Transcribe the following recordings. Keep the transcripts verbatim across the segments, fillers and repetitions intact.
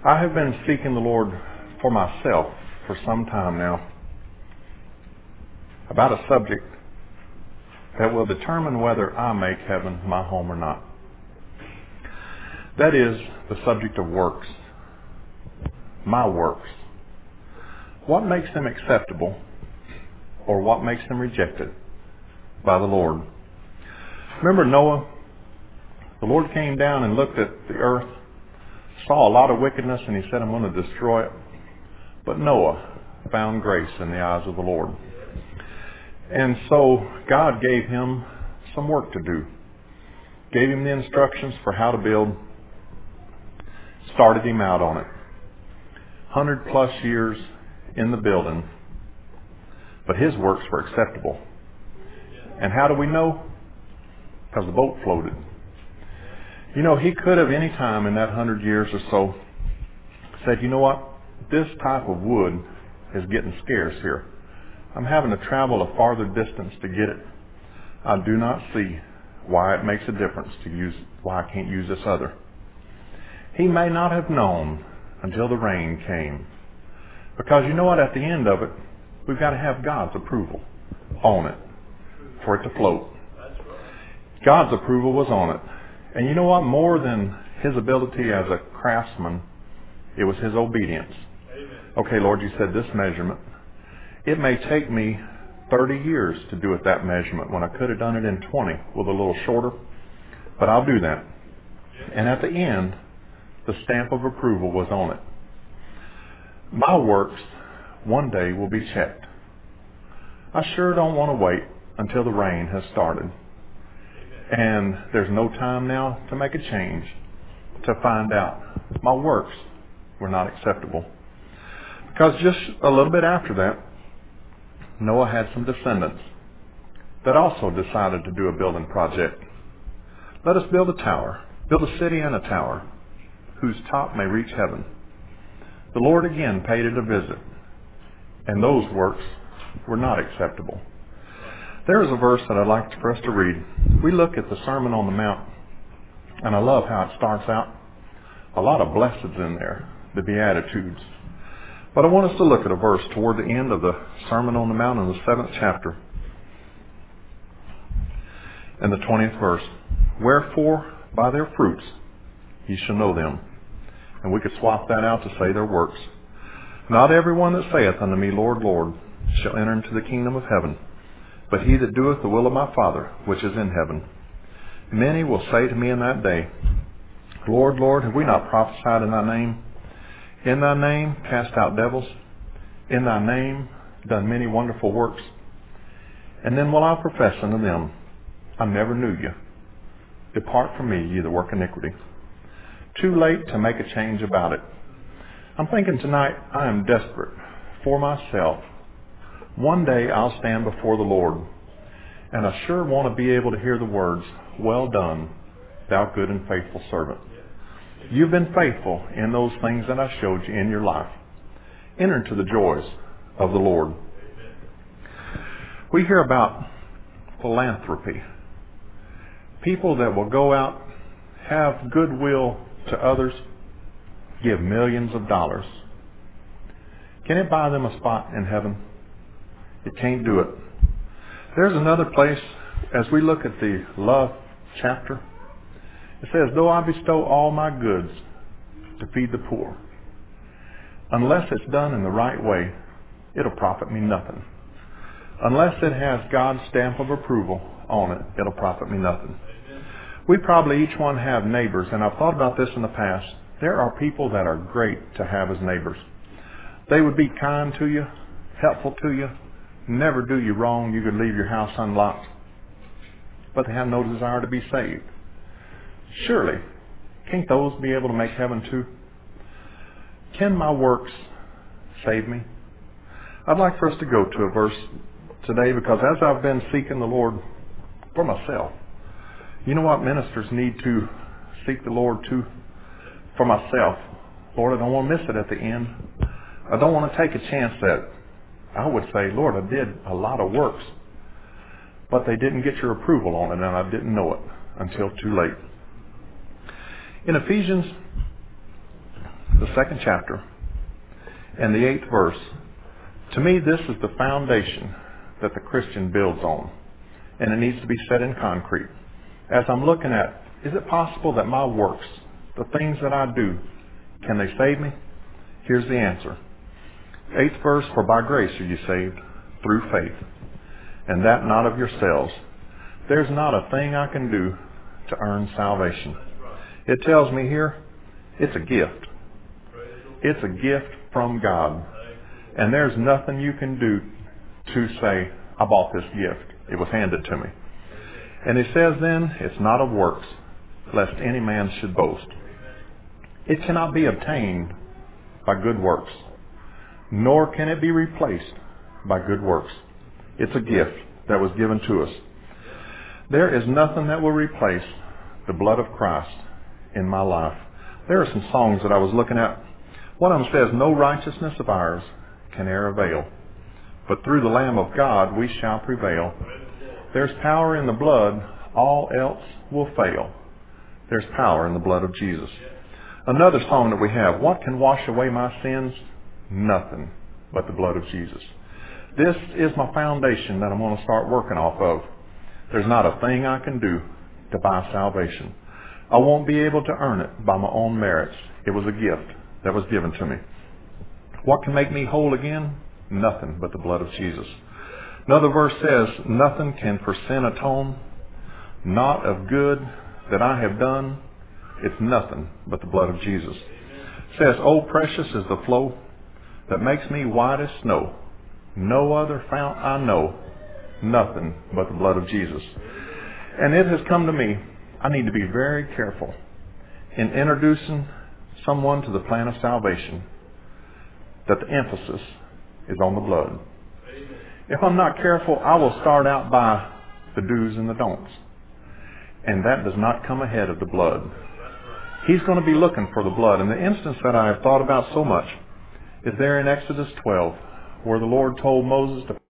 I have been seeking the Lord for myself for some time now about a subject that will determine whether I make heaven my home or not. That is the subject of works. My works. What makes them acceptable or what makes them rejected by the Lord? Remember Noah? The Lord came down and looked at the earth, saw a lot of wickedness, and he said, I'm going to destroy it. But Noah found grace in the eyes of the Lord. And so God gave him some work to do. Gave him the instructions for how to build. Started him out on it. Hundred plus years in the building. But his works were acceptable. And how do we know? Because the boat floated. You know, he could have any time in that hundred years or so said, you know what? This type of wood is getting scarce here. I'm having to travel a farther distance to get it. I do not see why it makes a difference to use, why I can't use this other. He may not have known until the rain came. Because you know what? At the end of it, we've got to have God's approval on it for it to float. God's approval was on it. And you know what? More than his ability as a craftsman, it was his obedience. Okay, Lord, you said this measurement. It may take me thirty years to do it that measurement when I could have done it in twenty with a little shorter. But I'll do that. And at the end, the stamp of approval was on it. My works one day will be checked. I sure don't want to wait until the rain has started. And there's no time now to make a change to find out my works were not acceptable. Because just a little bit after that, Noah had some descendants that also decided to do a building project. Let us build a tower, build a city and a tower, whose top may reach heaven. The Lord again paid it a visit, and those works were not acceptable. There is a verse that I'd like for us to read. We look at the Sermon on the Mount, and I love how it starts out. A lot of blessings in there, the Beatitudes. But I want us to look at a verse toward the end of the Sermon on the Mount in the seventh chapter, in the twentieth verse. Wherefore, by their fruits ye shall know them. And we could swap that out to say their works. Not everyone that saith unto me, Lord, Lord, shall enter into the kingdom of heaven, but he that doeth the will of my Father, which is in heaven. Many will say to me in that day, Lord, Lord, have we not prophesied in thy name? In thy name cast out devils? In thy name done many wonderful works? And then will I profess unto them, I never knew you. Depart from me, ye that work iniquity. Too late to make a change about it. I'm thinking tonight I am desperate for myself. One day I'll stand before the Lord, and I sure want to be able to hear the words, well done, thou good and faithful servant. You've been faithful in those things that I showed you in your life. Enter into the joys of the Lord. We hear about philanthropy. People that will go out, have goodwill to others, give millions of dollars. Can it buy them a spot in heaven? It can't do it. There's another place, as we look at the love chapter, it says, though I bestow all my goods to feed the poor, unless it's done in the right way, it'll profit me nothing. Unless it has God's stamp of approval on it, it'll profit me nothing. We probably each one have neighbors, and I've thought about this in the past. There are people that are great to have as neighbors. They would be kind to you, helpful to you, never do you wrong. You could leave your house unlocked. But they have no desire to be saved. Surely, can't those be able to make heaven too? Can my works save me? I'd like for us to go to a verse today, because as I've been seeking the Lord for myself, you know what ministers need to seek the Lord too? For myself. Lord, I don't want to miss it at the end. I don't want to take a chance that I would say, Lord, I did a lot of works, but they didn't get your approval on it, and I didn't know it until too late. In Ephesians, the second chapter and the eighth verse. To me, this is the foundation that the Christian builds on, and it needs to be set in concrete. As I'm looking at, is it possible that my works, the things that I do, can they save me? Here's the answer. Eighth verse, for by grace are you saved through faith, and that not of yourselves. There's not a thing I can do to earn salvation. It tells me here, it's a gift. It's a gift from God. And there's nothing you can do to say, I bought this gift. It was handed to me. And it says then, it's not of works, lest any man should boast. It cannot be obtained by good works, nor can it be replaced by good works. It's a gift that was given to us. There is nothing that will replace the blood of Christ in my life. There are some songs that I was looking at. One of them says, no righteousness of ours can e'er avail, but through the Lamb of God we shall prevail. There's power in the blood, all else will fail. There's power in the blood of Jesus. Another song that we have, what can wash away my sins? Nothing but the blood of Jesus. This is my foundation that I'm going to start working off of. There's not a thing I can do to buy salvation. I won't be able to earn it by my own merits. It was a gift that was given to me. What can make me whole again? Nothing but the blood of Jesus. Another verse says, nothing can for sin atone, not of good that I have done. It's nothing but the blood of Jesus. It says, oh, precious is the flow that makes me white as snow. No other fount I know, nothing but the blood of Jesus. And it has come to me, I need to be very careful in introducing someone to the plan of salvation, that the emphasis is on the blood. If I'm not careful, I will start out by the do's and the don'ts. And that does not come ahead of the blood. He's going to be looking for the blood. And the instance that I have thought about so much is there in Exodus twelve, where the Lord told Moses to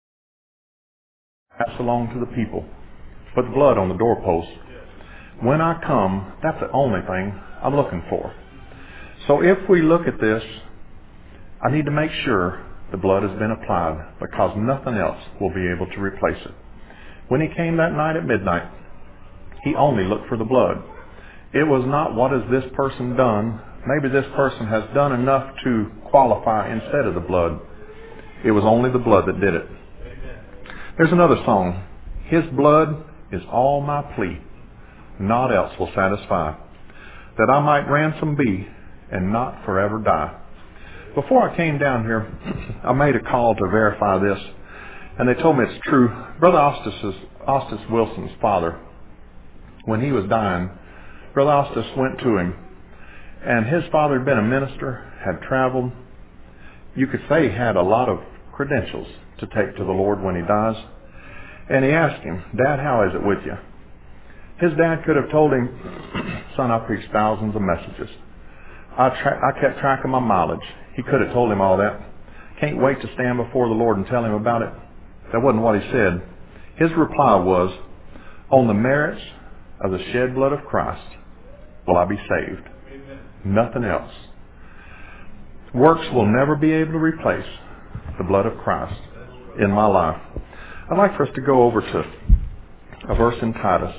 pass along to the people, put blood on the doorpost. When I come, that's the only thing I'm looking for. So if we look at this, I need to make sure the blood has been applied, because nothing else will be able to replace it. When he came that night at midnight, he only looked for the blood. It was not, what has this person done? Maybe this person has done enough to qualify instead of the blood. It was only the blood that did it. There's another song. His blood is all my plea, naught else will satisfy, that I might ransom be and not forever die. Before I came down here, I made a call to verify this, and they told me it's true. Brother Ostis, Ostis Wilson's father, when he was dying, Brother Ostis went to him, and his father had been a minister, had traveled. You could say he had a lot of credentials to take to the Lord when he dies. And he asked him, Dad, how is it with you? His dad could have told him, son, I preached thousands of messages. I, tra- I kept track of my mileage. He could have told him all that. Can't wait to stand before the Lord and tell him about it. That wasn't what he said. His reply was, on the merits of the shed blood of Christ will I be saved. Amen. Nothing else. Works will never be able to replace the blood of Christ in my life. I'd like for us to go over to a verse in Titus.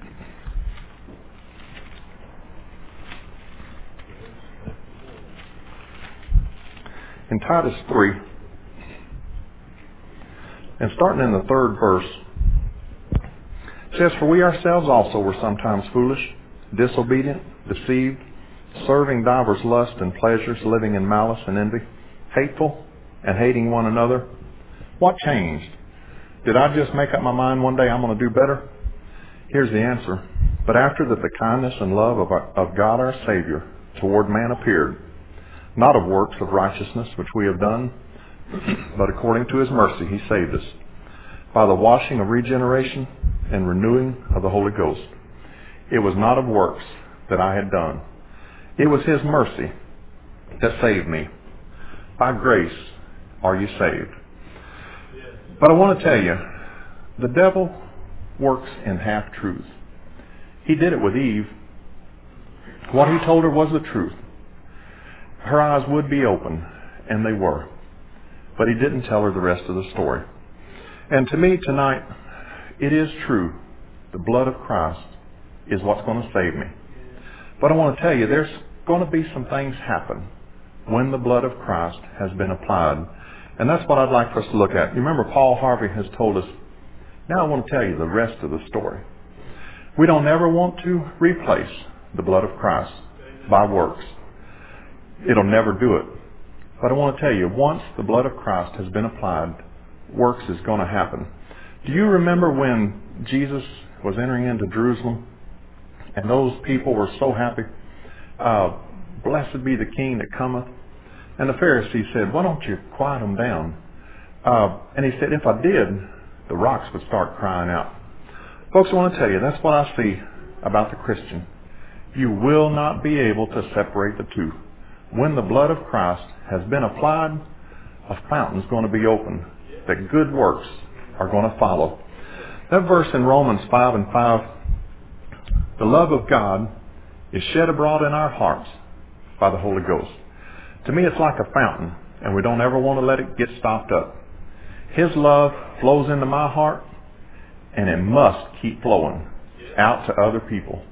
In Titus three, and starting in the third verse, it says, for we ourselves also were sometimes foolish, disobedient, deceived, serving divers lusts and pleasures, living in malice and envy, hateful and hating one another. What changed? Did I just make up my mind one day I'm going to do better? Here's the answer. But after that the kindness and love of, our, of God our Savior toward man appeared, not of works of righteousness which we have done, but according to his mercy he saved us, by the washing of regeneration and renewing of the Holy Ghost. It was not of works that I had done. It was his mercy that saved me. By grace are you saved. But I want to tell you, the devil works in half-truth. He did it with Eve. What he told her was the truth. her eyes would be open, and they were. But he didn't tell her the rest of the story. And to me tonight, it is true. The blood of Christ is what's going to save me. But I want to tell you, there's going to be some things happen when the blood of Christ has been applied. And that's what I'd like for us to look at. You remember Paul Harvey has told us, now I want to tell you the rest of the story. We don't ever want to replace the blood of Christ by works. It'll never do it. But I want to tell you, once the blood of Christ has been applied, works is going to happen. Do you remember when Jesus was entering into Jerusalem and those people were so happy? Uh, Blessed be the King that cometh. And the Pharisees said, why don't you quiet them down? Uh, and he said, if I did, the rocks would start crying out. Folks, I want to tell you, that's what I see about the Christian. You will not be able to separate the two. When the blood of Christ has been applied, a fountain's going to be open, that good works are going to follow. That verse in Romans five and five, the love of God is shed abroad in our hearts by the Holy Ghost. To me, it's like a fountain, and we don't ever want to let it get stopped up. His love flows into my heart, and it must keep flowing out to other people.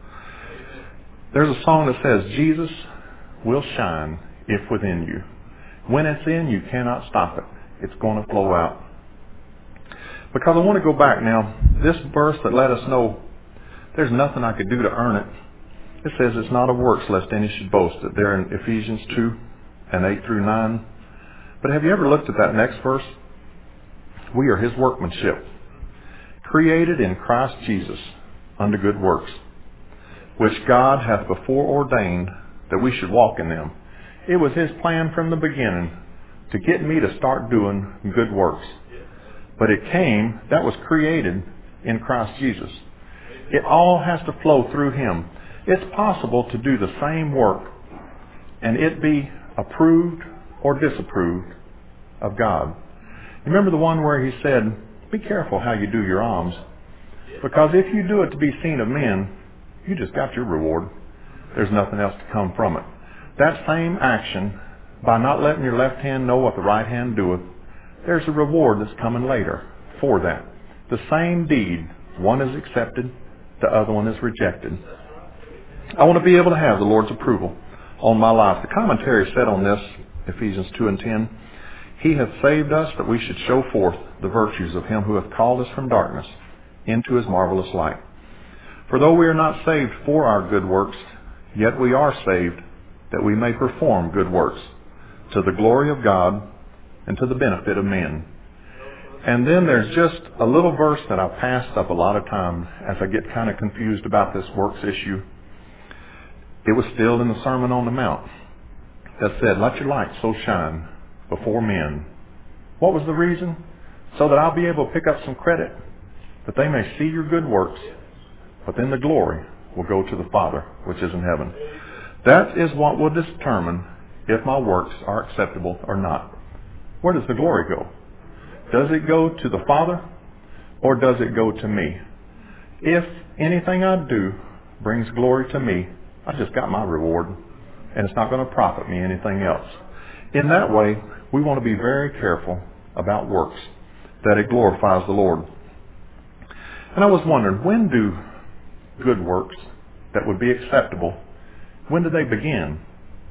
There's a song that says, Jesus will shine if within you. When it's in, you cannot stop it. It's going to flow out. Because I want to go back now. This verse that let us know there's nothing I could do to earn it. It says it's not of works lest any should boast. It there in Ephesians two and eight through nine. But have you ever looked at that next verse? We are his workmanship, created in Christ Jesus unto good works, which God hath before ordained that we should walk in them. It was his plan from the beginning to get me to start doing good works. But it came, that was created in Christ Jesus. It all has to flow through him. It's possible to do the same work and it be approved or disapproved of God. You remember the one where he said, be careful how you do your alms, because if you do it to be seen of men, you just got your reward. There's nothing else to come from it. That same action, by not letting your left hand know what the right hand doeth, there's a reward that's coming later for that. The same deed, one is accepted, the other one is rejected. I want to be able to have the Lord's approval on my life. The commentary said on this, Ephesians two and ten, he hath saved us that we should show forth the virtues of him who hath called us from darkness into his marvelous light. For though we are not saved for our good works, yet we are saved that we may perform good works to the glory of God and to the benefit of men. And then there's just a little verse that I've passed up a lot of time as I get kind of confused about this works issue. It was still in the Sermon on the Mount that said, let your light so shine before men. What was the reason? So that I'll be able to pick up some credit, that they may see your good works, but then the glory will go to the Father, which is in heaven. That is what will determine if my works are acceptable or not. Where does the glory go? Does it go to the Father, or does it go to me? If anything I do brings glory to me, I just got my reward, and it's not going to profit me anything else. In that way, we want to be very careful about works, that it glorifies the Lord. And I was wondering, when do good works that would be acceptable, when do they begin?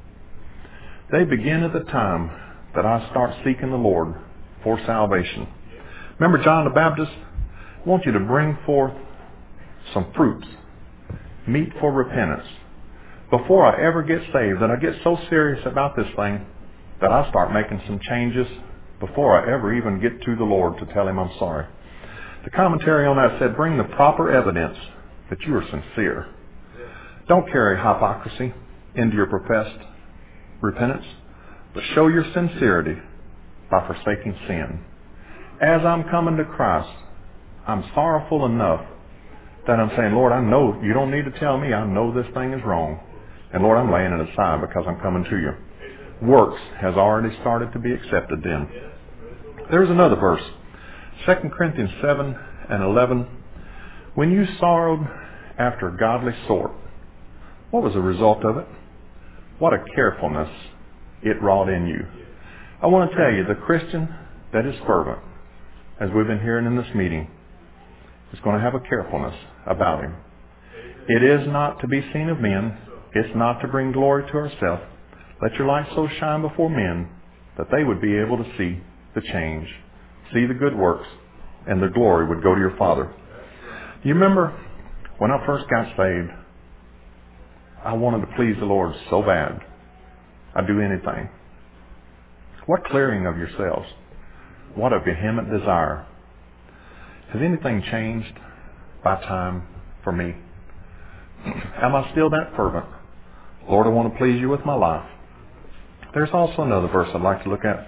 They begin at the time that I start seeking the Lord for salvation. Remember John the Baptist? I want you to bring forth some fruits, meat for repentance. Before I ever get saved, that I get so serious about this thing that I start making some changes before I ever even get to the Lord to tell him I'm sorry. The commentary on that said, bring the proper evidence that you are sincere. Don't carry hypocrisy into your professed repentance, but show your sincerity by forsaking sin. As I'm coming to Christ, I'm sorrowful enough that I'm saying, Lord, I know you don't need to tell me. I know this thing is wrong. And Lord, I'm laying it aside because I'm coming to you. Works has already started to be accepted then. There's another verse, Second Corinthians seven and eleven. When you sorrowed after godly sort, what was the result of it? What a carefulness it wrought in you. I want to tell you, the Christian that is fervent, as we've been hearing in this meeting, is going to have a carefulness about him. It is not to be seen of men. It's not to bring glory to ourselves. Let your light so shine before men that they would be able to see the change, see the good works, and the glory would go to your Father. You remember when I first got saved, I wanted to please the Lord so bad. I'd do anything. What clearing of yourselves? What a vehement desire. Has anything changed by time for me? Am I still that fervent? Lord, I want to please you with my life. There's also another verse I'd like to look at.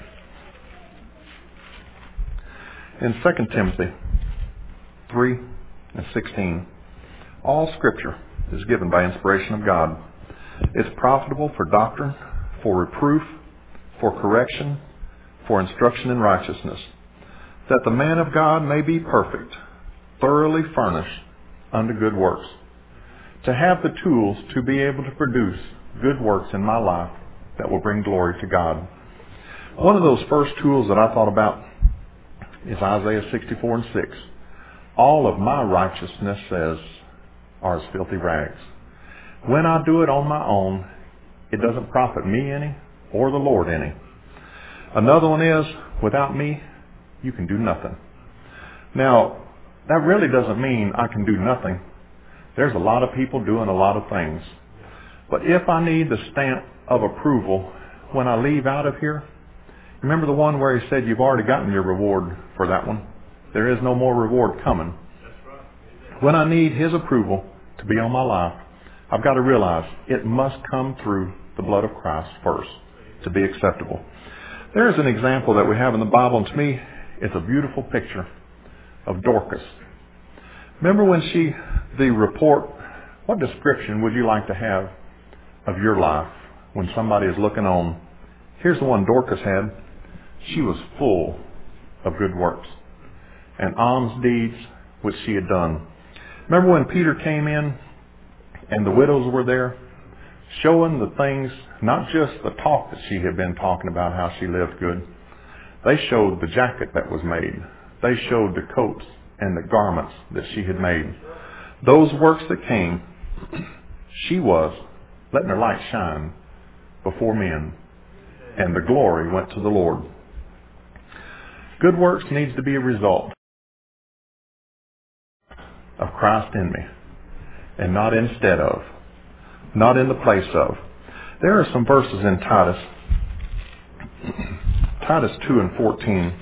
In Second Timothy three and sixteen, all Scripture is given by inspiration of God. It's profitable for doctrine, for reproof, for correction, for instruction in righteousness, that the man of God may be perfect, thoroughly furnished unto good works. To have the tools to be able to produce good works in my life that will bring glory to God. One of those first tools that I thought about is Isaiah sixty-four and six. All of my righteousness says are as filthy rags. When I do it on my own, it doesn't profit me any or the Lord any. Another one is, without me, you can do nothing. Now, that really doesn't mean I can do nothing. There's a lot of people doing a lot of things. But if I need the stamp of approval when I leave out of here, remember the one where he said you've already gotten your reward for that one? There is no more reward coming. When I need his approval to be on my life, I've got to realize it must come through the blood of Christ first to be acceptable. There is an example that we have in the Bible, and to me, it's a beautiful picture of Dorcas. Remember when she, the report, what description would you like to have of your life when somebody is looking on? Here's the one Dorcas had. She was full of good works and alms deeds which she had done. Remember when Peter came in and the widows were there, showing the things, not just the talk that she had been talking about, how she lived good. They showed the jacket that was made. They showed the coats and the garments that she had made. Those works that came, she was letting her light shine before men, and the glory went to the Lord. Good works needs to be a result of Christ in me, and not instead of, not in the place of. There are some verses in Titus, Titus two and fourteen.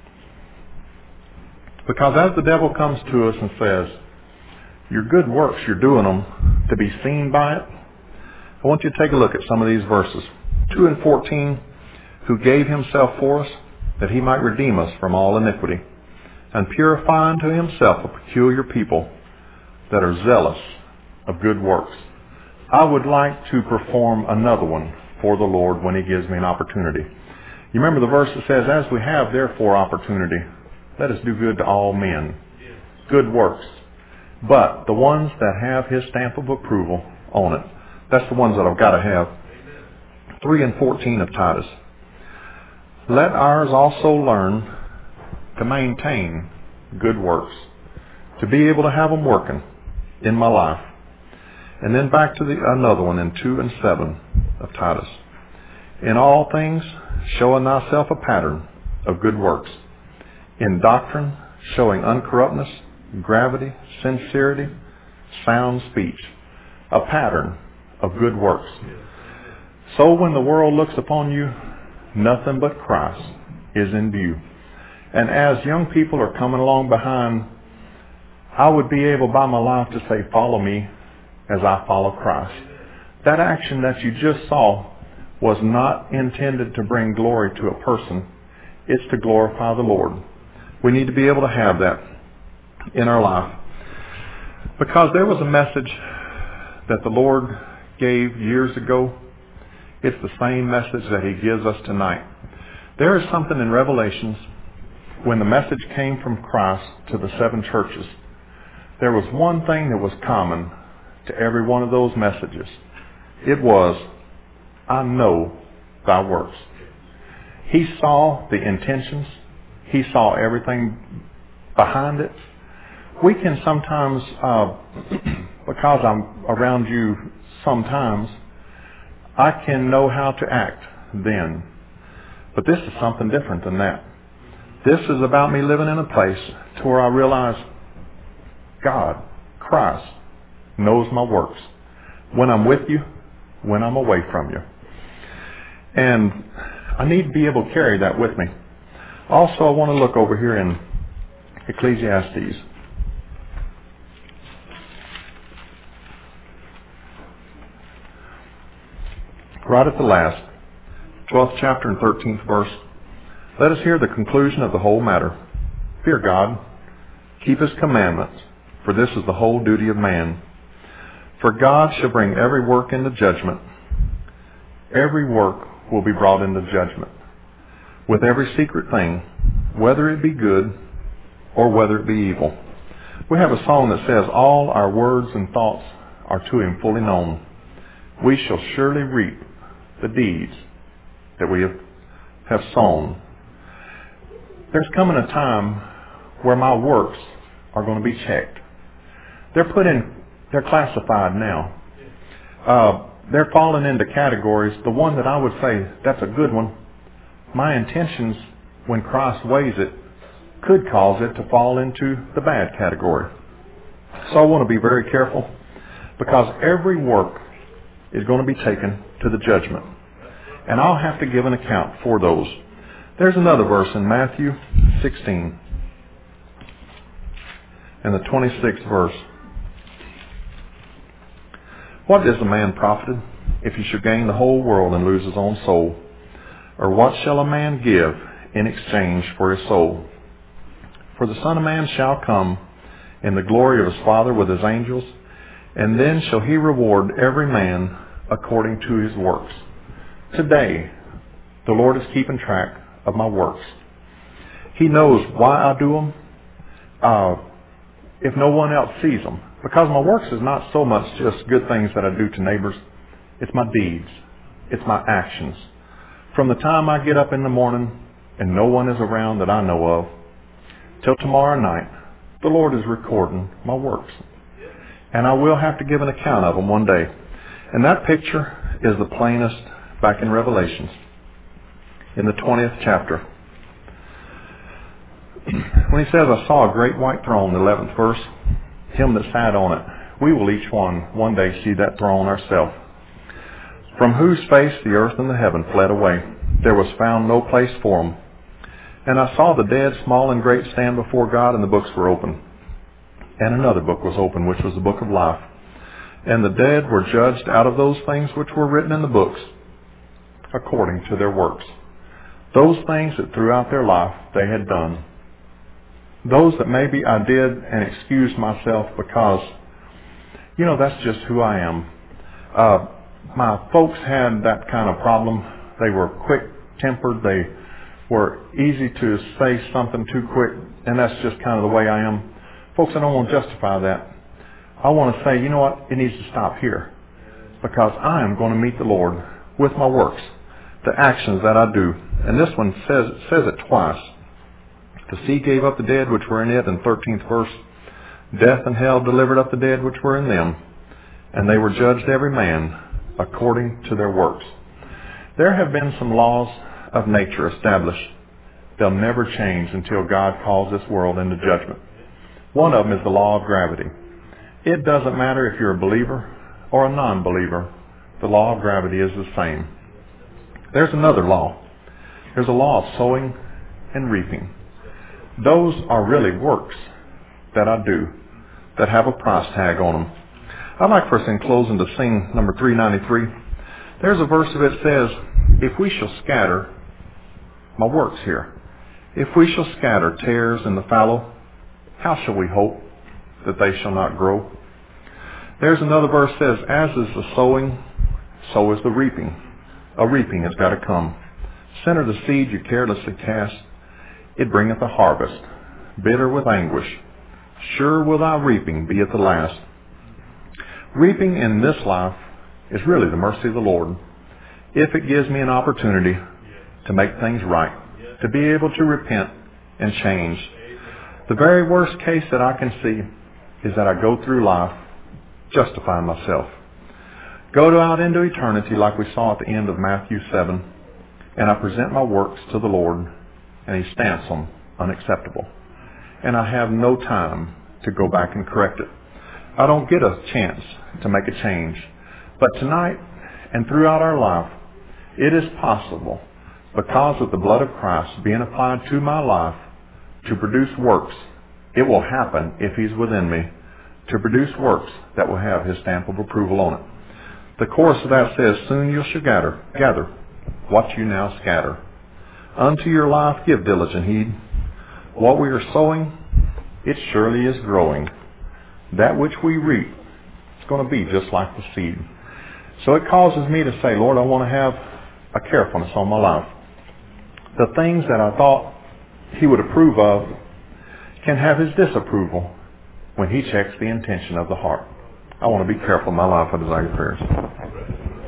Because as the devil comes to us and says, your good works, you're doing them to be seen by it, I want you to take a look at some of these verses. two and fourteen, who gave himself for us, that he might redeem us from all iniquity, and purify unto himself a peculiar people that are zealous of good works. I would like to perform another one for the Lord when he gives me an opportunity. You remember the verse that says, as we have therefore opportunity, let us do good to all men. Good works. But the ones that have his stamp of approval on it, that's the ones that I've got to have. three and fourteen of Titus. Let ours also learn to maintain good works, to be able to have them working in my life. And then back to the another one in two and seven of Titus. In all things, showing thyself a pattern of good works. In doctrine, showing uncorruptness, gravity, sincerity, sound speech. A pattern of good works. So when the world looks upon you, nothing but Christ is in view. And as young people are coming along behind, I would be able by my life to say, follow me as I follow Christ. That action that you just saw was not intended to bring glory to a person. It's to glorify the Lord. We need to be able to have that in our life. Because there was a message that the Lord gave years ago. It's the same message that he gives us tonight. There is something in Revelations when the message came from Christ to the seven churches. There was one thing that was common to every one of those messages. It was, I know thy works. He saw the intentions. He saw everything behind it. We can sometimes, uh, because I'm around you sometimes, I can know how to act then. But this is something different than that. This is about me living in a place to where I realize God, Christ, knows my works. When I'm with you, when I'm away from you. And I need to be able to carry that with me. Also, I want to look over here in Ecclesiastes. Right at the last, twelfth chapter and thirteenth verse. Let us hear the conclusion of the whole matter. Fear God, keep his commandments, for this is the whole duty of man. For God shall bring every work into judgment. Every work will be brought into judgment, with every secret thing, whether it be good or whether it be evil. We have a song that says, all our words and thoughts are to him fully known. We shall surely reap the deeds that we have, have sown. There's coming a time where my works are going to be checked. They're put in, they're classified now. Uh, they're falling into categories. The one that I would say, that's a good one. My intentions, when Christ weighs it, could cause it to fall into the bad category. So I want to be very careful, because every work is going to be taken to the judgment. And I'll have to give an account for those. There's another verse in Matthew sixteen, and the twenty-sixth verse. What is a man profited if he should gain the whole world and lose his own soul? Or what shall a man give in exchange for his soul? For the Son of Man shall come in the glory of his Father with his angels, and then shall he reward every man according to his works. Today, the Lord is keeping track of my works. He knows why I do them, uh, if no one else sees them. Because my works is not so much just good things that I do to neighbors. It's my deeds. It's my actions. From the time I get up in the morning and no one is around that I know of, till tomorrow night, the Lord is recording my works. And I will have to give an account of them one day. And that picture is the plainest back in Revelations, in the twentieth chapter. When he says, I saw a great white throne, the eleventh verse, him that sat on it, we will each one one day see that throne ourselves. From whose face the earth and the heaven fled away. There was found no place for them. And I saw the dead, small and great, stand before God, and the books were open. And another book was open, which was the book of life. And the dead were judged out of those things which were written in the books, according to their works. Those things that throughout their life they had done. Those that maybe I did and excused myself because, you know, that's just who I am. Uh, my folks had that kind of problem. They were quick-tempered. They were easy to say something too quick, and that's just kind of the way I am. Folks, I don't want to justify that. I want to say, you know what, it needs to stop here, because I am going to meet the Lord with my works, the actions that I do. And this one says, says it twice. The sea gave up the dead which were in it, in the thirteenth verse. Death and hell delivered up the dead which were in them, and they were judged every man according to their works. There have been some laws of nature established. They'll never change until God calls this world into judgment. One of them is the law of gravity. It doesn't matter if you're a believer or a non-believer. The law of gravity is the same. There's another law. There's a law of sowing and reaping. Those are really works that I do that have a price tag on them. I'd like for us in closing to sing number three ninety-three. There's a verse of it says, if we shall scatter, my works here, if we shall scatter tares in the fallow, how shall we hope that they shall not grow? There's another verse that says, as is the sowing, so is the reaping. A reaping has got to come. Center the seed you carelessly cast, it bringeth a harvest, bitter with anguish. Sure will thy reaping be at the last. Reaping in this life is really the mercy of the Lord. if it gives me an opportunity to make things right, to be able to repent and change. The very worst case that I can see is that I go through life justifying myself. Go to out into eternity like we saw at the end of Matthew seven, and I present my works to the Lord, and He stamps them unacceptable. And I have no time to go back and correct it. I don't get a chance to make a change. But tonight and throughout our life, it is possible, because of the blood of Christ being applied to my life, to produce works. It will happen if He's within me, to produce works that will have His stamp of approval on it. The chorus of that says, soon you shall gather, gather what you now scatter. Unto your life give diligent heed. What we are sowing, it surely is growing. That which we reap is going to be just like the seed. So it causes me to say, Lord, I want to have a carefulness on my life. The things that I thought He would approve of can have His disapproval when He checks the intention of the heart. I want to be careful in my life. I desire your prayers.